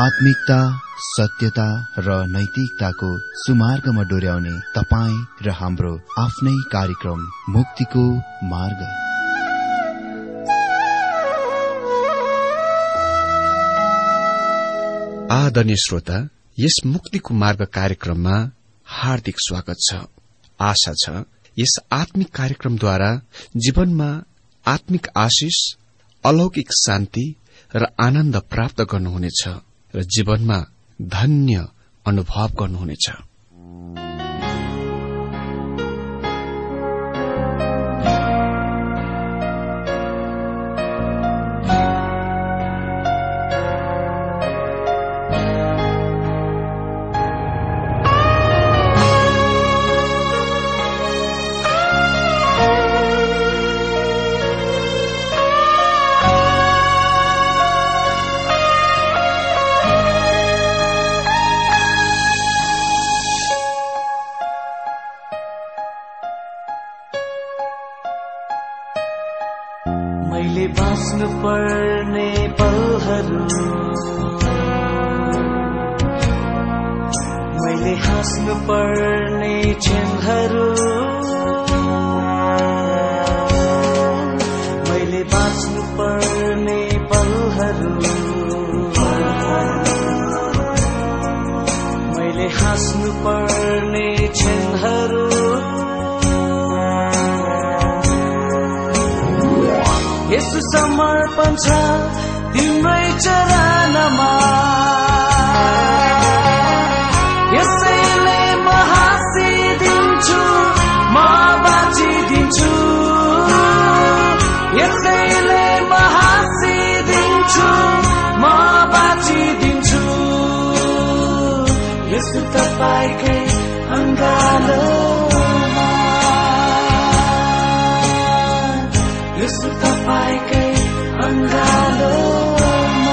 आत्मिकता, सत्यता र नैतिकताको सुमार्गमा डोर्याउने तपाईँ र हाम्रो आफ्नै कार्यक्रम मुक्तिको मार्ग। आदरणीय श्रोता, यस मुक्तिको मार्ग कार्यक्रममा हार्दिक स्वागत छ। आशा छ यस आत्मिक कार्यक्रमद्वारा जीवनमा आत्मिक आशिष, अलौकिक शान्ति र आनन्द प्राप्त गर्नुहुनेछ र जीवनमा धन्य अनुभव गर्नुहुनेछ। मैले बाँच्नु पर्ने पलहरू, मैले हाँस्नु पर्ने क्षणहरू, मैले बाँच्नु पर्ने पलहरू, मैले हाँस्नु पर्ने क्षणहरू, यसो समर्पण छ तिम्रै चरणमा। यसैले म हाँसिदिन्छु, म बाँचिदिन्छु। यसैले म हाँसिदिन्छु, म बाँचिदिन्छु। यसो तपाईकै अङ्गालोमा, यसो तपाईकै अङ्गालोमा।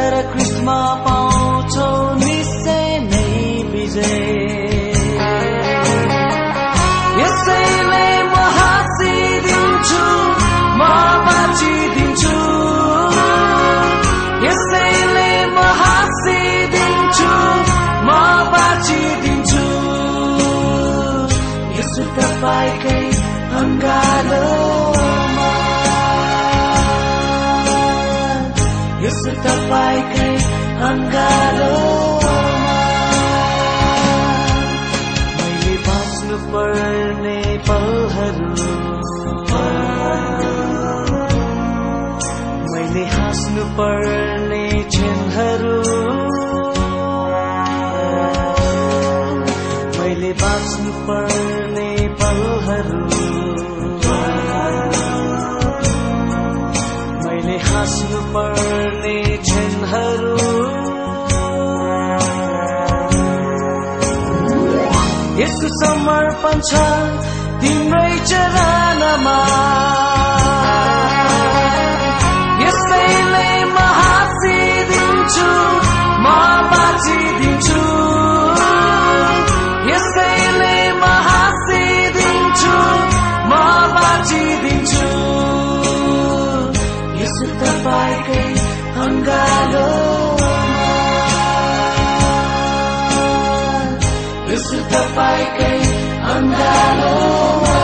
तर क्रिस्मा पाउँछौ निश्चय नै विजय। यसैले म हाँसिदिन्छु, म बाँचिदिन्छु। यसैले म हाँसिदिन्छु, म बाँचिदिन्छु। यसो तपाईकै अङ्गालोमा, यसो तपाईकै अङ्गालोमा मैले बाँच्नु पर्ने पलहरू, मैले हाँस्नु पर्ने क्षणहरू, मैले बाँच्नु पर्ने पलहरू, मैले हाँस्नु पर्ने क्षणहरू। यसको समर्पण छ तिम्रै चरणमा। यसैले म हाँसिदिन्छु, म बाँचिदिन्छु। यसैले म हाँसिदिन्छु, म बाँचिदिन्छु। यसो तपाईकै अङ्गालोमा, यसो तपाईकै अङ्गालोमा,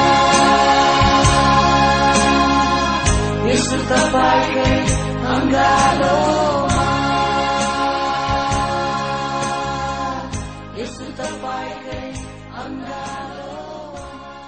यसो तपाईकै अङ्गालोमा, यसो तपाईकै अङ्गालोमा।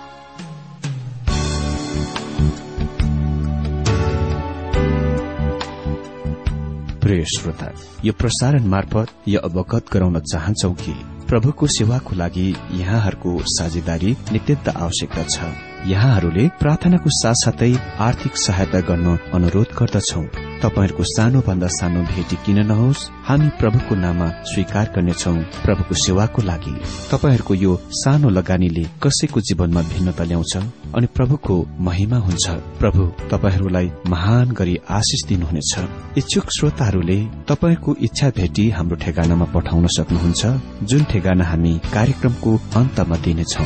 प्रिय श्रोता, यो प्रसारण मार्फत यो अवगत गराउन चाहन्छौ कि प्रभुको सेवाको लागि यहाँहरूको साझेदारी नित्यन्त आवश्यकता छ। यहाँहरूले प्रार्थनाको साथसाथै आर्थिक सहायता गर्न अनुरोध गर्दछौ। तपाईहरूको सानोभन्दा सानो भेटी किन नहोस्, हामी प्रभुको नाममा स्वीकार गर्नेछौ। प्रभुको सेवाको लागि तपाईहरूको यो सानो लगानीले कसैको जीवनमा भिन्नता ल्याउँछ अनि प्रभुको महिमा हुन्छ। प्रभु तपाईहरूलाई महान गरी आशिष दिनुहुनेछ। इच्छुक श्रोताहरूले तपाईको इच्छा भेटी हाम्रो ठेगानामा पठाउन सक्नुहुन्छ, जुन ठेगाना हामी कार्यक्रमको अन्तमा दिनेछौ।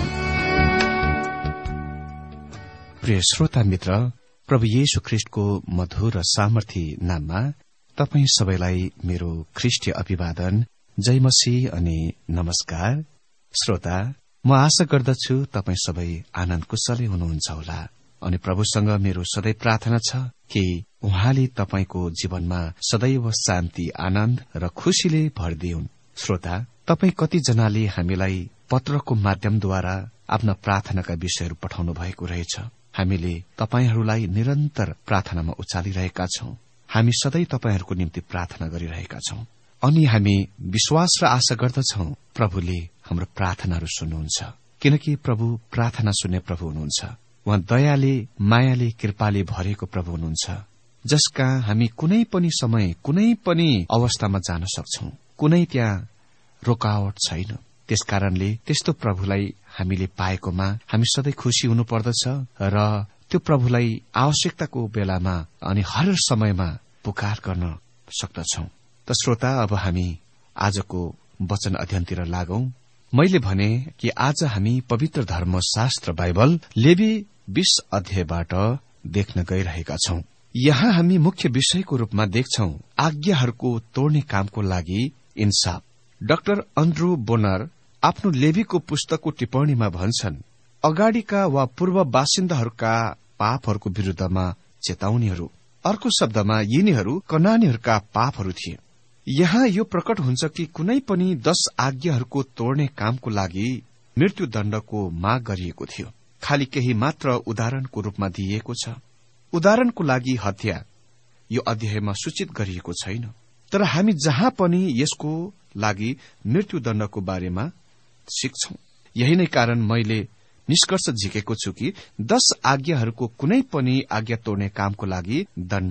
प्रिय श्रोता मित्र, प्रभु येशू ख्रीष्टको मधुर र सामर्थी नाममा तपाई सबैलाई मेरो ख्रीष्टीय अभिवादन, जय मसीह अनि नमस्कार। श्रोता, म आशा गर्दछु तपाई सबै आनन्द कुशलै हुनुहुन्छ होला अनि प्रभुसँग मेरो सधैँ प्रार्थना छ कि उहाँले तपाईको जीवनमा सदैव शान्ति, आनन्द र खुशीले भरिदिउन्। श्रोता, तपाई कतिजनाले हामीलाई पत्रको माध्यमद्वारा आफ्ना प्रार्थनाका विषयहरू पठाउनु भएको रहेछ। हामीले तपाईहरूलाई निरन्तर प्रार्थनामा उचालिरहेका छौं। हामी सधैँ तपाईहरूको निम्ति प्रार्थना गरिरहेका छौं अनि हामी विश्वास र आशा गर्दछौं प्रभुले हाम्रो प्रार्थनाहरू सुन्नुहुन्छ, किनकि प्रभु प्रार्थना सुन्ने प्रभु हुनुहुन्छ। उहाँ दयाले, मायाले, कृपाले भरिएको प्रभु हुनुहुन्छ, जसका हामी कुनै पनि समय, कुनै पनि अवस्थामा जान सक्छौं। कुनै त्यहाँ रोकावट छैन। त्यसकारणले त्यस्तो प्रभुलाई हामीले पाएकोमा हामी सधैँ खुशी हुनुपर्दछ र त्यो प्रभुलाई आवश्यकताको बेलामा अनि हर समयमा पुकार गर्न सक्दछौं। त श्रोता, अब हामी आजको वचन अध्ययनतिर लागौं। मैले भने कि आज हामी पवित्र धर्मशास्त्र बाइबल लेवी 20 अध्यायबाट देख्न गइरहेका छौं। यहाँ हामी मुख्य विषयको रूपमा देख्छौं आज्ञाहरूको तोड्ने कामको लागि इन्साफ। डाक्टर एन्ड्रू बोनर आफ्नो लेवीको पुस्तकको टिप्पणीमा भन्छन्, अगाडिका वा पूर्व बासिन्दाहरूका पापहरूको विरूद्धमा चेतावनीहरू। अर्को शब्दमा यिनीहरू कनानीहरूका पापहरू थिए। यहाँ यो प्रकट हुन्छ कि कुनै पनि 10 आज्ञाहरूको तोड्ने कामको लागि मृत्युदण्डको माग गरिएको थियो। खालि केही मात्र उदाहरणको रूपमा दिइएको छ। उदाहरणको लागि हत्या यो अध्यायमा सूचित गरिएको छैन, तर हामी जहाँ पनि यसको लागि मृत्युदण्डको बारेमा सिक्छौं। यही नै कारण मैले निष्कर्ष झिकेको छु कि 10 आज्ञाहरूको कुनै पनि आज्ञा तोड्ने कामको लागि दण्ड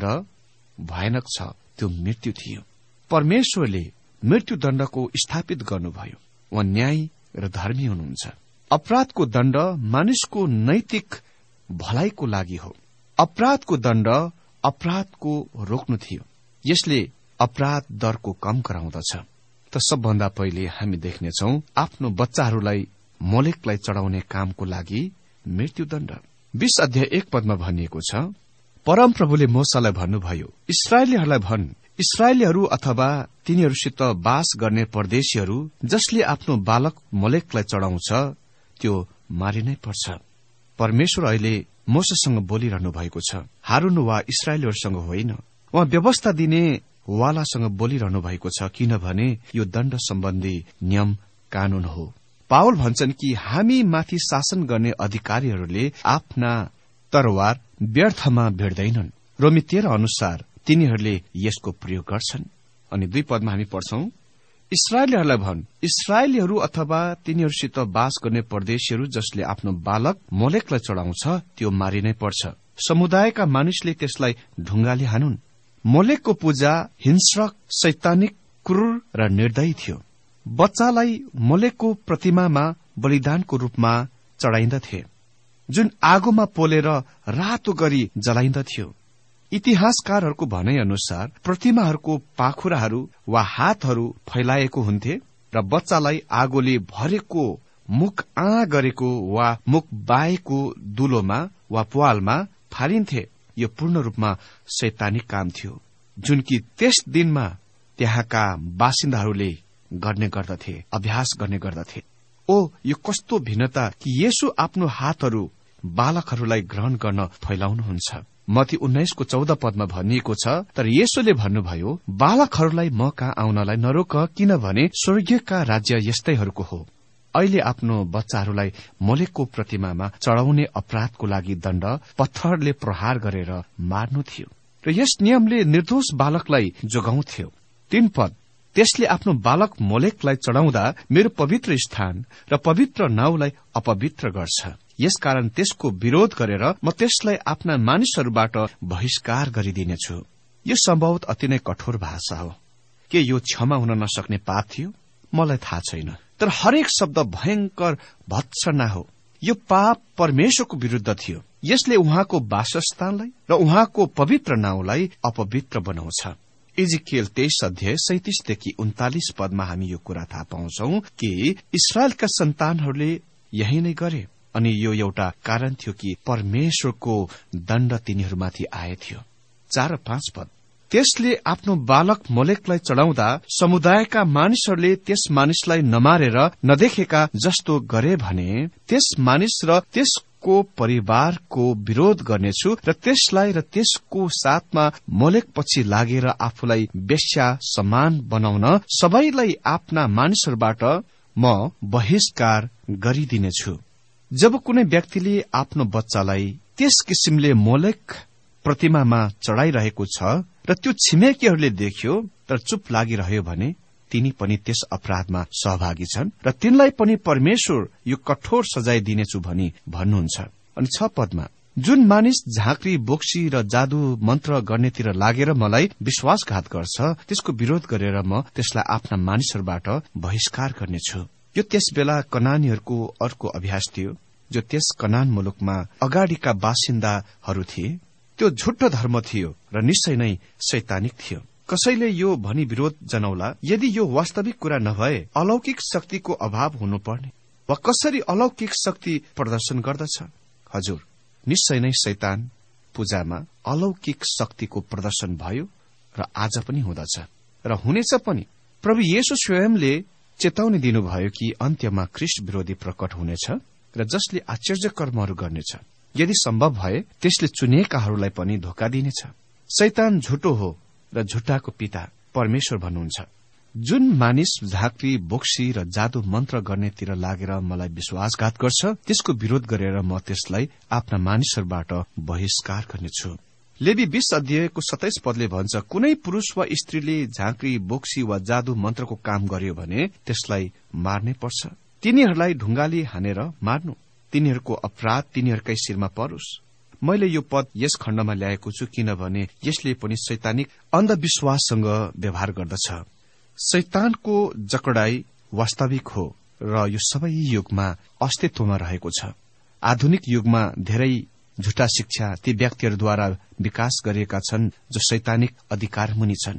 भयानक छ, त्यो मृत्यु थियो। परमेश्वरले मृत्युदण्डको स्थापित गर्नुभयो। उहाँ न्याय र धर्मी हुनुहुन्छ। अपराधको दण्ड मानिसको नैतिक भलाइको लागि हो। अपराधको दण्ड अपराधको रोक्नु थियो। यसले अपराध दरको कम गराउँदछ। त सबभन्दा पहिले हामी देख्नेछौ आफ्नो बच्चाहरूलाई मोलेकलाई चढाउने कामको लागि मृत्युदण्ड। 20 अध्याय 1 पदमा भनिएको छ, परमप्रभुले मोशालाई भन्नुभयो, इस्राएलीहरूलाई भन्, इस्राएलीहरू अथवा तिनीहरूसित बास गर्ने परदेशीहरू जसले आफ्नो बालक मोलेकलाई चढाउँछ त्यो मारिनै पर्छ। परमेश्वर अहिले मोशासँग बोलिरहनु भएको छ, हारून वा इस्राएलीहरूसँग होइन। उहाँ व्यवस्था दिने वालासँग बोलिरहनु भएको छ, किनभने यो दण्ड सम्बन्धी नियम कानून हो। पावल भन्छन् कि हामी माथि शासन गर्ने अधिकारीहरूले आफ्ना तरवार व्यर्थमा भिड्दैनन्। रोमी 13 अनुसार तिनीहरूले यसको प्रयोग गर्छन्। अनि 2 पदमा हामी पढ्छौं, इस्राएलीहरूलाई भन्, इस्राएलीहरू अथवा तिनीहरूसित बास गर्ने परदेशीहरू जसले आफ्नो बालक मोलेकलाई चढाउँछ त्यो मारिनै पर्छ। समुदायका मानिसले त्यसलाई ढुङ्गाले हानुन्। मोलेकको पूजा हिंस्रक, शैतानिक, क्रूर र निर्दयी थियो। बच्चालाई मोलेकको प्रतिमामा बलिदानको रूपमा चढाइन्दथे, जुन आगोमा पोलेर रातो गरी जलाइन्दथ्यो। इतिहासकारहरूको भनाइ अनुसार प्रतिमाहरूको पाखुराहरू वा हातहरू फैलाएको हुन्थे र बच्चालाई आगोले भरेको मुख गरेको वा मुख बाएको दुलोमा वा प्वालमा फालिन्थे। यो पूर्ण रूपमा शैतानिक काम थियो, जुन कि त्यस दिनमा त्यहाँका बासिन्दाहरूले गर्ने गर्दथे, अभ्यास गर्ने गर्दथे। यो कस्तो भिन्नता कि येशू आफ्नो हातहरू बालकहरूलाई ग्रहण गर्न फैलाउनुहुन्छ। मत्ती 19:14 पदमा भनिएको छ, तर येशूले भन्नुभयो, बालकहरूलाई म कहाँ आउनलाई नरोक, किनभने स्वर्गीयका राज्य यस्तैहरूको हो। अहिले आफ्नो बच्चाहरूलाई मोलेकको प्रतिमामा चढाउने अपराधको लागि दण्ड पत्थरले प्रहार गरेर मार्नु थियो र यस नियमले निर्दोष बालकलाई जोगाउँथ्यो। 3 पद, त्यसले आफ्नो बालक मोलेकलाई चढाउँदा मेरो पवित्र स्थान र पवित्र नाउँलाई अपवित्र गर्छ। यसकारण त्यसको विरोध गरेर म त्यसलाई आफ्ना मानिसहरूबाट बहिष्कार गरिदिनेछु। यो सम्भवतः अति नै कठोर भाषा हो। के यो क्षमा हुन नसक्ने पाप थियो? मलाई थाहा छैन, तर हरेक शब्द भयंकर भत्सना हो। यो पाप परमेश्वरको विरुद्ध थियो। यसले उहाँको वासस्थानलाई र उहाँको पवित्र नाउँलाई अपवित्र बनाउँछ। इजिकियल 23 अध्याय 37 देखि 39 पदमा हामी यो कुरा थाहा पाउँछौ कि इस्राएलका सन्तानहरूले यही नै गरे अनि यो एउटा कारण थियो कि परमेश्वरको दण्ड तिनीहरूमाथि आएथ्यो। 4 र 5 पद, त्यसले आफ्नो बालक मोलेकलाई चढाउँदा समुदायका मानिसहरूले त्यस मानिसलाई नमारेर नदेखेका जस्तो गरे भने त्यस मानिस र त्यसको परिवारको विरोध गर्नेछु र त्यसलाई र त्यसको साथमा मोलेक पछि लागेर आफूलाई वेश्या समान बनाउन सबैलाई आफ्ना मानिसहरूबाट म बहिष्कार गरिदिनेछु। जब कुनै व्यक्तिले आफ्नो बच्चालाई त्यस किसिमले मोलेक प्रतिमामा चढाइरहेको छ र त्यो छिमेकीहरूले देख्यो तर चुप लागिरह्यो भने तिनी पनि त्यस अपराधमा सहभागी छन् र तिनलाई पनि परमेश्वर यो कठोर सजाय दिनेछु भनी भन्नुहुन्छ। अनि 6 पदमा, जुन मानिस झाँक्री, बोक्सी र जादु मन्त्र गर्नेतिर लागेर मलाई विश्वासघात गर्छ त्यसको विरोध गरेर म त्यसलाई आफ्ना मानिसहरूबाट बहिष्कार गर्नेछु। यो त्यस बेला कनानीहरूको अर्को अभ्यास थियो, जो त्यस कनान मुलुकमा अगाडिका बासिन्दाहरू थिए। त्यो झुट्टो धर्म थियो र निश्चय नै शैतानिक थियो। कसैले यो भनी विरोध जनाउला, यदि यो वास्तविक कुरा नभए अलौकिक शक्तिको अभाव हुनुपर्ने वा कसरी अलौकिक शक्ति प्रदर्शन गर्दछ? हजुर, निश्चय नै शैतान पूजामा अलौकिक शक्तिको प्रदर्शन भयो र आज पनि हुँदछ र हुनेछ पनि। प्रभु येशू स्वयंले चेतावनी दिनुभयो कि अन्त्यमा ख्रीष्ट विरोधी प्रकट हुनेछ र जसले आश्चर्य कर्महरू गर्नेछ। यदि सम्भव भए त्यसले चुनिएकाहरूलाई पनि धोका दिनेछ। शैतान झुटो हो र झुट्टाको पिता परमेश्वर भन्नुहुन्छ। जुन मानिस झाँक्री, बोक्सी र जादु मन्त्र गर्नेतिर लागेर मलाई विश्वासघात गर्छ त्यसको विरोध गरेर म त्यसलाई आफ्ना मानिसहरूबाट बहिष्कार गर्नेछु। लेवी 20 अध्यायको 27 पदले भन्छ, कुनै पुरूष वा स्त्रीले झाँक्री, बोक्सी वा जादु मन्त्रको काम गर्यो भने त्यसलाई मार्नै पर्छ। तिनीहरूलाई ढुङ्गाले हानेर मार्नु। तिनीहरूको अपराध तिनीहरूकै शिरमा परोस्। मैले यो पद यस खण्डमा ल्याएको छु किनभने यसले पनि शैतानिक अन्धविश्वाससँग व्यवहार गर्दछ। शैतानको जकडाई वास्तविक हो र यो सबै युगमा अस्तित्वमा रहेको छ। आधुनिक युगमा धेरै झुटा शिक्षा ती व्यक्तिहरूद्वारा विकास गरिएका छन् जो शैतानिक अधिकार मुनि छन्।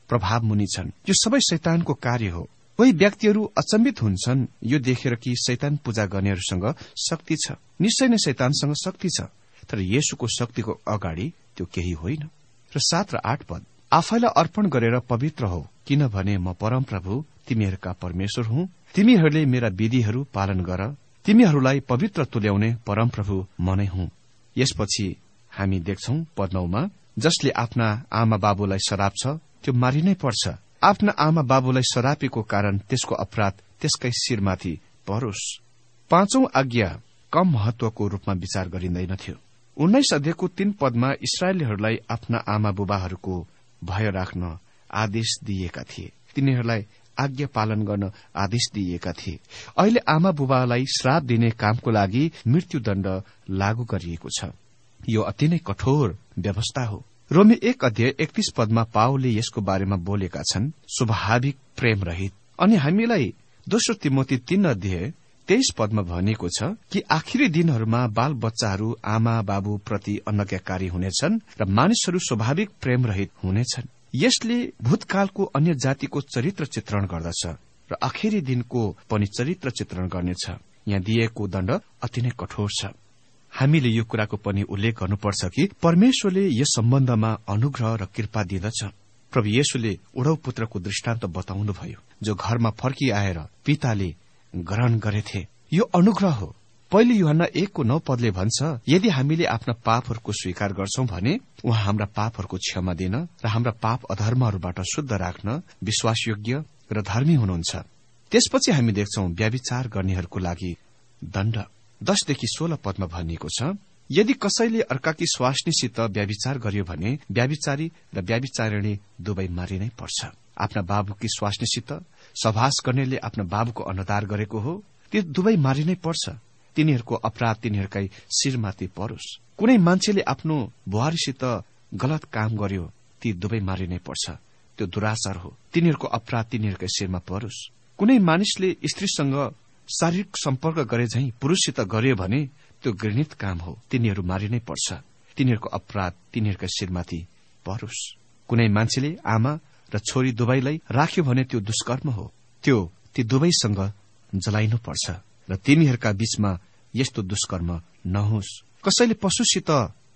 प्रभाव मुनि छन्। यो सबै शैतानको कार्य हो। कोही व्यक्तिहरू अचम्बित हुन्छन् यो देखेर कि शैतान पूजा गर्नेहरूसँग शक्ति छ। निश्चय नै शैतानसँग शक्ति छ, तर येशूको शक्तिको अगाडि त्यो केही होइन। र 7 र 8 पद, आफैलाई अर्पण गरेर पवित्र हो, किनभने म परमप्रभु तिमीहरूका परमेश्वर हुँ। तिमीहरूले मेरा विधिहरू पालन गर। तिमीहरूलाई पवित्र तुल्याउने परमप्रभु म नै हुँ। यसपछि हामी देख्छौं पद 9 मा, जसले आफ्ना आमा बाबुलाई सराप छ त्यो मारिनै पर्छ। आफ्ना आमा बाबुलाई सरापेको कारण त्यसको अपराध त्यसकै शिरमाथि परोस्। 5औं आज्ञा कम महत्वको रूपमा विचार गरिँदैनथ्यो। 19 अध्यायको 3 पदमा इस्राएलीहरूलाई आफ्ना आमा बुबाहरूको भय राख्न आदेश दिएका थिए। तिनीहरूलाई आज्ञा पालन गर्न आदेश दिएका थिए। अहिले आमा बुबालाई श्राप दिने कामको लागि मृत्युदण्ड लागू गरिएको छ। यो अति नै कठोर व्यवस्था हो। रोमी 1 अध्याय 31 पदमा पावलले यसको बारेमा बोलेका छन्, स्वाभाविक प्रेम रहित। अनि हामीलाई दोस्रो तिमोथी 3 अध्याय 23 पदमा भनेको छ कि आखिरी दिनहरूमा बाल बच्चाहरू आमा बाबु प्रति अनज्ञाकारी हुनेछन् र मानिसहरू स्वाभाविक प्रेम रहित हुनेछन्। यसले भूतकालको अन्य जातिको चरित्र चित्रण गर्दछ र आखिरी दिनको पनि चरित्र चित्रण गर्नेछ। यहाँ दिएको दण्ड अति नै कठोर छ। हामीले यो कुराको पनि उल्लेख गर्नुपर्छ कि परमेश्वरले यस सम्बन्धमा अनुग्रह र कृपा दिँदछ। प्रभु येशूले उडौ पुत्रको दृष्टान्त बताउनुभयो, जो घरमा फर्किआएर पिताले ग्रहण गरेथे। यो अनुग्रह हो। पहिले यूहन्ना 1:9 पदले भन्छ, यदि हामीले आफ्ना पापहरूको स्वीकार गर्छौं भने उहाँ हाम्रा पापहरूको क्षमा दिन र हाम्रा पाप अधर्महरूबाट शुद्ध राख्न विश्वासयोग्य र धर्मी हुनुहुन्छ। त्यसपछि हामी देख्छौं व्यभिचार गर्नेहरूको लागि दण्ड। 10-16 पदमा भनिएको छ, यदि कसैले अर्काकी स्वास्नीसित व्यभिचार गर्यो भने व्यभिचारी र व्यभिचारिणी दुवै मारिनै पर्छ। आफ्ना बाबुकी स्वास्नीसित सहवास गर्नेले आफ्ना बाबुको अनादर गरेको हो, ती दुवै मारिनै पर्छ। तिनीहरूको अपराध तिनीहरूकै शिरमाथि परोस्। कुनै मान्छेले आफ्नो बुहारीसित गलत काम गर्यो, ती दुवै मारिनै पर्छ। त्यो दुराचार हो। तिनीहरूको अपराध तिनीहरूकै शिरमा परोस्। कुनै मानिसले स्त्रीसँग शारीरिक सम्पर्क गरे झैं पुरूषसित गर्यो भने त्यो घृणित काम हो। तिनीहरू मारिनै पर्छ। तिनीहरूको अपराध तिनीहरूकै शिरमाथि परोस्। कुनै मान्छेले आमा र छोरी दुवैलाई राख्यो भने त्यो दुष्कर्म हो। त्यो ती दुवैसँग जलाइनु पर्छ र तिनीहरूका बीचमा यस्तो दुष्कर्म नहोस्। कसैले पशुसित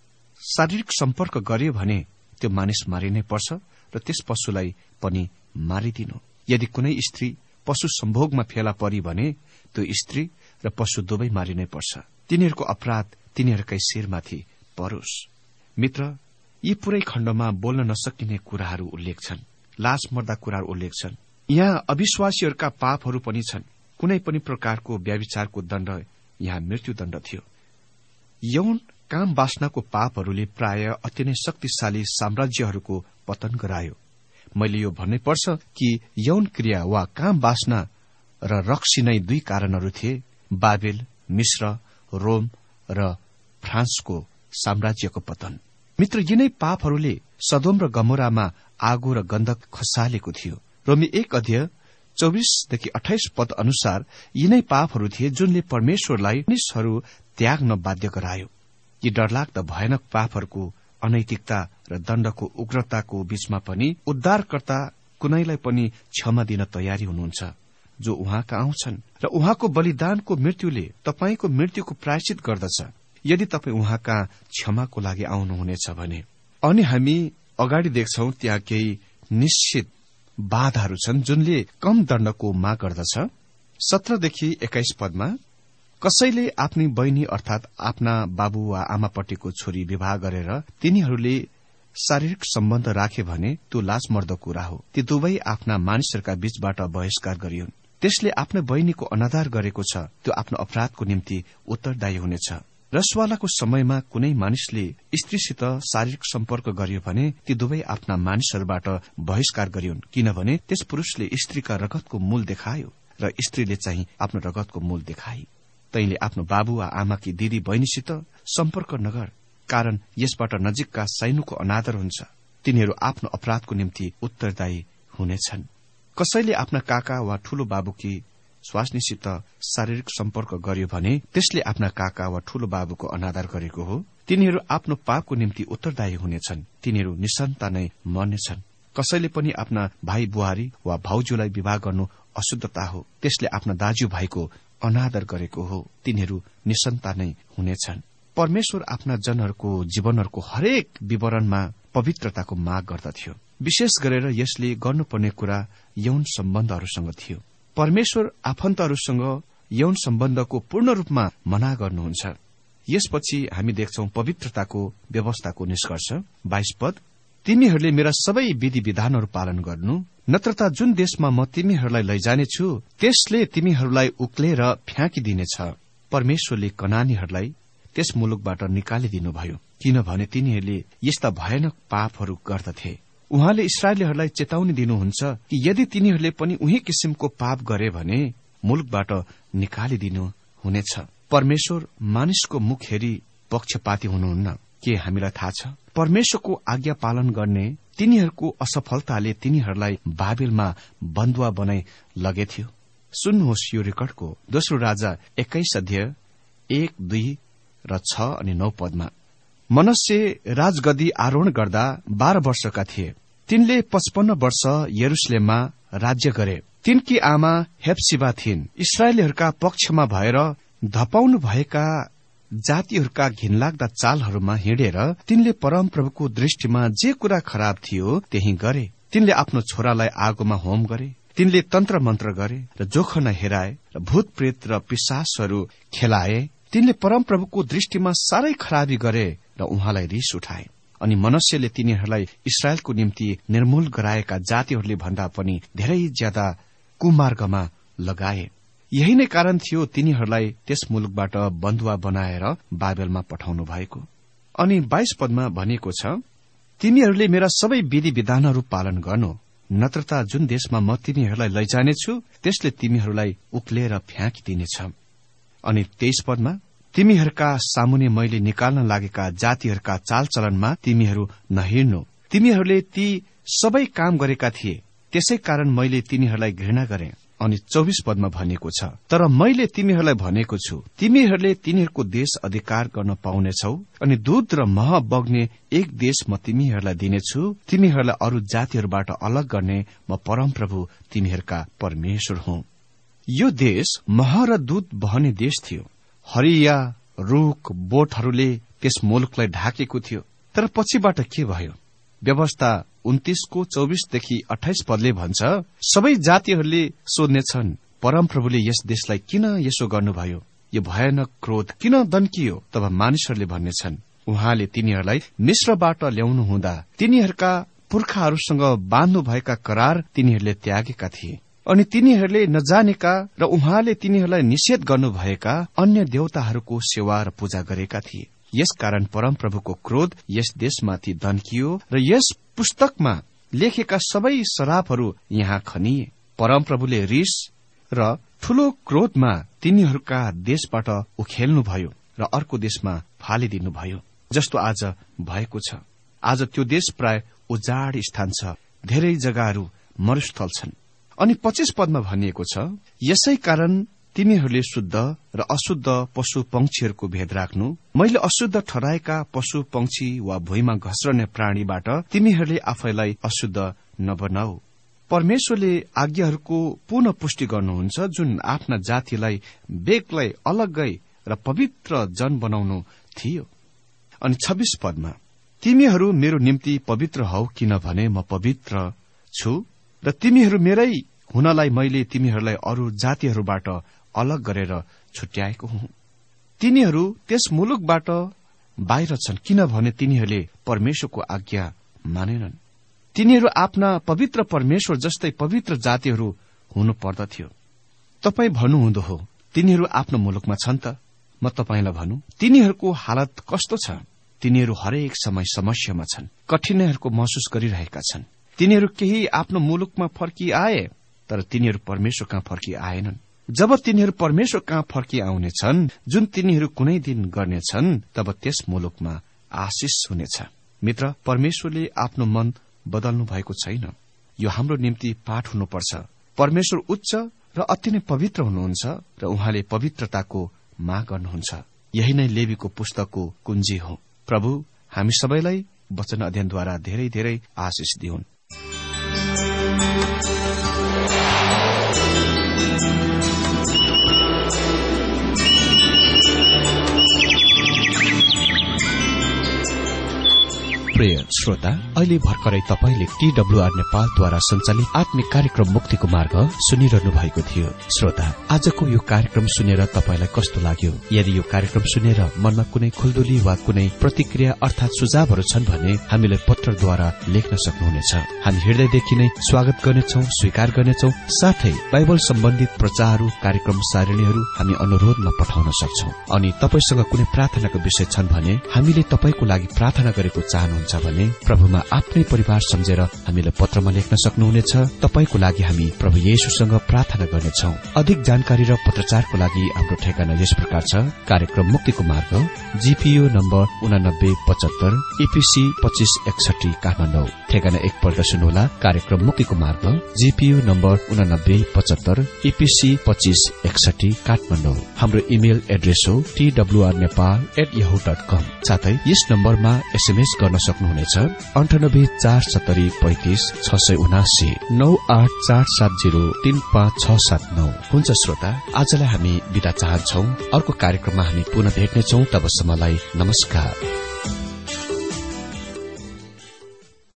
शारीरिक सम्पर्क गर्यो भने त्यो मानिस मारिनै पर्छ र त्यस पशुलाई पनि मारिदिनु। यदि कुनै स्त्री पशु सम्भोगमा फेला परी भने त्यो स्त्री र पशु दुवै मारिनै पर्छ। तिनीहरूको अपराध तिनीहरूकै शिरमाथि परोस्। मित्र, यी पुरै खण्डमा बोल्न नसकिने कुराहरू उल्लेख छन्। लाज मर्दा कुराहरू उल्लेख छन्। यहाँ अविश्वासीहरूका पापहरू पनि छन्। कुनै पनि प्रकारको व्यभिचारको दण्ड यहाँ मृत्युदण्ड थियो। यौन काम वासनाको पापहरूले प्राय अति नै शक्तिशाली साम्राज्यहरूको पतन गरायो। मैले यो भन्नै पर्छ कि यौन क्रिया वा काम वासना र रक्सी नै 2 कारणहरू थिए, बाबेल, मिश्र, रोम र फ्रान्सको साम्राज्यको पतन। मित्र, यिनै पापहरूले सदोम र गमोरामा आगो र गन्धक खसालेको थियो। रोमी 1 अध्याय 24-28 पद अनुसार यिनै पापहरू थिए जुनले परमेश्वरलाई मानिसहरू त्याग्न बाध्य गरायो। यी डरलाग्दा भयानक पापहरूको अनैतिकता र दण्डको उग्रताको बीचमा पनि उद्धारकर्ता कुनैलाई पनि क्षमा दिन तयारी हुनुहुन्छ, जो उहाँका आउँछन् र उहाँको बलिदानको मृत्युले तपाईंको मृत्युको प्रायश्चित गर्दछ यदि तपाई उहाँका क्षमाको लागि आउनुहुनेछ भने। अनि हामी अगाडि देख्छौं त्यहाँ केही निश्चित बाधाहरू छन् जुनले कम दण्डको माग गर्दछ। 17-21 पदमा कसैले आफ्नी बहिनी अर्थात आफ्ना बाबु वा आमापट्टिको छोरी विवाह गरेर तिनीहरूले शारीरिक सम्बन्ध राखे भने त्यो लाजमर्दो कुरा हो। ती दुवै आफ्ना मानिसहरूका बीचबाट बहिष्कार गरियोन्। त्यसले आफ्नो बहिनीको अनादर गरेको छ, त्यो आफ्नो अपराधको निम्ति उत्तरदायी हुनेछ। रसवालाको समयमा कुनै मानिसले स्त्रीसित शारीरिक सम्पर्क गर्यो भने ती दुवै आफ्ना मानिसहरूबाट बहिष्कार गरियोन्, किनभने त्यस पुरूषले स्त्रीका रगतको मूल देखायो र स्त्रीले चाहिँ आफ्नो रगतको मूल देखाई। तैले आफ्नो बाबु वा आमाकी दिदी बहिनीसित सम्पर्क नगर, कारण यसबाट नजिकका सैनुको अनादर हुन्छ। तिनीहरू आफ्नो अपराधको निम्ति उत्तरदायी हुनेछन्। कसैले आफ्ना काका वा ठूलो बाबुकी स्वास्नीसित शारीरिक सम्पर्क गर्यो भने त्यसले आफ्ना काका वा ठूलो बाबुको अनादर गरेको हो। तिनीहरू आफ्नो पापको निम्ति उत्तरदायी हुनेछन्। तिनीहरू निसन्तान नै मर्नेछन्। कसैले पनि आफ्ना भाइ बुहारी वा भाउजूलाई विवाह गर्नु अशुद्धता हो। त्यसले आफ्ना दाजुभाइको अनादर गरेको हो। तिनीहरू निसन्तान नै हुनेछन्। परमेश्वर आफ्ना जनहरूको जीवनहरूको हरेक विवरणमा पवित्रताको माग गर्दथ्यो। विशेष गरेर यसले गर्नुपर्ने कुरा यौन सम्बन्धहरूसँग थियो। परमेश्वर आफन्तहरूसँग यौन सम्बन्धको पूर्ण रूपमा मना गर्नुहुन्छ। यसपछि हामी देख्छौं पवित्रताको व्यवस्थाको निष्कर्ष 22 पद, तिमीहरूले मेरा सबै विधि विधानहरू पालन गर्नु, नत्रता जुन देशमा म तिमीहरूलाई लैजानेछु त्यसले तिमीहरूलाई उक्लेर फ्याँकिदिनेछ। परमेश्वरले कनानीहरूलाई त्यस मुलुकबाट निकालिदिनुभयो, किनभने तिनीहरूले यस्ता भयानक पापहरू गर्दथे। उहाँले इस्राएलीहरूलाई चेतावनी दिनुहुन्छ कि यदि तिनीहरूले पनि उही किसिमको पाप गरे भने मुलुकबाट निकालिदिनु हुनेछ। परमेश्वर मानिसको मुख हेरी पक्षपाती हुनुहुन्न। के हामीलाई थाहा छ? परमेश्वरको आज्ञा पालन गर्ने तिनीहरूको असफलताले तिनीहरूलाई बाबेलमा बन्दुवा बनाई लगेथ्यो। सुन्नुहोस् यो रेकर्डको 2 राजा 21 अध्याय 1, 2 र 6 अनि 9 पदमा। मनश्शे राजगद्दी आरोहण गर्दा 12 वर्षका थिए। तिनले 55 वर्ष यरुशलेममा राज्य गरे। तिनकी आमा हेप्सिबा थिइन्। इस्राएलीहरूका पक्षमा भएर धपाउनु भएका जातिहरूका घिनलाग्दा चालहरूमा हिँडेर तिनले परमप्रभुको दृष्टिमा जे कुरा खराब थियो त्यही गरे। तिनले आफ्नो छोरालाई आगोमा होम गरे। तिनले तन्त्र मन्त्र गरे र जोखना हेराए र भूत प्रेत र पिशाचहरू खेलाए। तिनले परमप्रभुको दृष्टिमा साह्रै खराबी गरे र उहाँलाई रिस उठाए। अनि मनश्शेले तिनीहरूलाई इस्राएलको निम्ति निर्मूल गराएका जातिहरूले भन्दा पनि धेरै ज्यादा कुमार्गमा लगाए। यही नै कारण थियो तिनीहरूलाई त्यस मुलुकबाट बन्दुवा बनाएर बाबेलमा पठाउनु भएको। अनि 22 पदमा भनिएको छ, तिमीहरूले मेरा सबै विधि विधानहरू पालन गर्नु, नत्रता जुन देशमा म तिमीहरूलाई लैजानेछु त्यसले तिमीहरूलाई उक्लेर फ्याँकिदिनेछ। अनि 23 पदमा, तिमीहरूका सामुने मैले निकाल्न लागेका जातिहरूका चालचलनमा तिमीहरू नहिँड्नु। तिमीहरूले ती सबै काम गरेका थिए, त्यसै कारण मैले तिनीहरूलाई घृणा गरे। अनि 24 पदमा भनिएको छ, तर मैले तिमीहरूलाई भनेको छु, तिमीहरूले तिनीहरूको देश अधिकार गर्न पाउनेछौ अनि दूध र मह बग्ने एक देश म तिमीहरूलाई दिनेछु। तिमीहरूलाई अरू जातिहरूबाट अलग गर्ने म परमप्रभु तिमीहरूका परमेश्वर हुँ। यो देश मह र दूध बहने देश थियो। हरिया रूख बोटहरूले त्यस मुलुकलाई ढाकेको थियो। तर पछिबाट के भयो? व्यवस्था 29 को 24 देखि 28 पदले भन्छ, सबै जातिहरूले सोध्नेछन्, परमप्रभुले यस देशलाई किन यसो गर्नुभयो? यो भयानक क्रोध किन दन्कियो? तब मानिसहरूले भन्नेछन्, उहाँले तिनीहरूलाई मिश्रबाट ल्याउनु हुँदा तिनीहरूका पुर्खाहरूसँग बाँध्नु भएका करार तिनीहरूले त्यागेका थिए अनि तिनीहरूले नजानेका र उहाँले तिनीहरूलाई निषेध गर्नुभएका अन्य देवताहरूको सेवा र पूजा गरेका थिए। यसकारण परमप्रभुको क्रोध यस देशमाथि दन्कियो र यस पुस्तकमा लेखेका सबै श्रापहरू यहाँ खनिए। परमप्रभुले रिस र ठूलो क्रोधमा तिनीहरूका देशबाट उखेल्नुभयो र अर्को देशमा फालिदिनुभयो, जस्तो आज भएको छ। आज त्यो देश प्राय उजाड स्थान छ, धेरै जग्गाहरू मरुस्थल छन्। अनि 25 पदमा भनिएको छ, यसै कारण तिमीहरूले शुद्ध र अशुद्ध पशु पंक्षीहरूको भेद राख्नु। मैले अशुद्ध ठहराएका पशु पंक्षी वा भुइँमा घस्रने प्राणीबाट तिमीहरूले आफैलाई अशुद्ध नबनाऊ। परमेश्वरले आज्ञाहरूको पुनः पुष्टि गर्नुहुन्छ, जुन आफ्ना जातिलाई बेग्लै अलग्गै र पवित्र जन बनाउनु थियो। अनि 26 पदमा, तिमीहरू मेरो निम्ति पवित्र हौ किनभने म पवित्र छु र तिमीहरू मेरै हुनलाई मैले तिमीहरूलाई अरू जातिहरूबाट अलग गरेर छुट्याएको हुँ। तिनीहरू त्यस मुलुकबाट बाहिर छन् किनभने तिनीहरूले परमेश्वरको आज्ञा मानेनन्। तिनीहरू आफ्ना पवित्र परमेश्वर जस्तै पवित्र जातिहरू हुनु पर्दथ्यो। तपाई भन्नुहुँदो हो, तिनीहरू आफ्नो मुलुकमा छन् त? म तपाईलाई भनौं, तिनीहरूको हालत कस्तो छ? तिनीहरू हरेक समय समस्यामा छन्, कठिनाइहरूको महसुस गरिरहेका छन्। तिनीहरू केही आफ्नो मुलुकमा फर्किआए, तर तिनीहरू परमेश्वर कहाँ फर्किआएनन्। जब तिनीहरू परमेश्वर कहाँ फर्किआउनेछन्, जुन तिनीहरू कुनै दिन गर्नेछन्, तब त्यस मुलुकमा आशिष हुनेछ। मित्र, परमेश्वरले आफ्नो मन बदल्नु भएको छैन। यो हाम्रो निम्ति पाठ हुनुपर्छ। परमेश्वर उच्च र अति नै पवित्र हुनुहुन्छ र उहाँले पवित्रताको माग गर्नुहुन्छ। यही नै लेवीको पुस्तकको कुञ्जी हो। प्रभु हामी सबैलाई वचन अध्ययनद्वारा धेरै धेरै आशिष दिउन्। प्रिय श्रोता, अहिले भर्खरै तपाईले TWR नेपालद्वारा सञ्चालित आत्मिक कार्यक्रम मुक्तिको मार्ग सुनिरहनु भएको थियो। श्रोता, आजको यो कार्यक्रम सुनेर तपाईलाई कस्तो लाग्यो? यदि यो कार्यक्रम सुनेर मनमा कुनै खुल्दुली वा कुनै प्रतिक्रिया अर्थात सुझावहरू छन् भने हामीलाई पत्रद्वारा लेख्न सक्नुहुनेछ। हामी हृदयदेखि नै स्वागत गर्नेछौं, स्वीकार गर्नेछौं। साथै बाइबल सम्बन्धित प्रचारहरू, कार्यक्रम सारणीहरू हामी अनुरोधमा पठाउन सक्छौं। अनि तपाईसँग कुनै प्रार्थनाको विषय छन् भने हामीले तपाईको लागि प्रार्थना गरेको चाहनुहुन्छ भने प्रभुमा आफ्नै परिवार सम्झेर हामीलाई पत्रमा लेख्न सक्नुहुनेछ। तपाईको लागि हामी प्रभु येशूसँग प्रार्थना गर्नेछौं। अधिक जानकारी र पत्रचारको लागि हाम्रो ठेगाना यस प्रकार छ। कार्यक्रम मुक्तिको मार्ग, GPO नम्बर 8975, EPC 2561 काठमाडौँ। ठेगाना एकपल्ट सुन्नुहोला। कार्यक्रम मुक्तिको मार्ग, GPO नम्बर 8975, EPC 2561 काठमाडौँ। हाम्रो इमेल एड्रेस हो twrnepal@yahoo.com। साथै यस नम्बरमा SMS गर्न सक्नुहुनेछ 9847350679 9847035679। हुन्छ श्रोता, आजलाई हामी बिदा चाहन्छौ। अर्को कार्यक्रममा हामी पुनः भेट्नेछौं। तबसम्मलाई नमस्कार।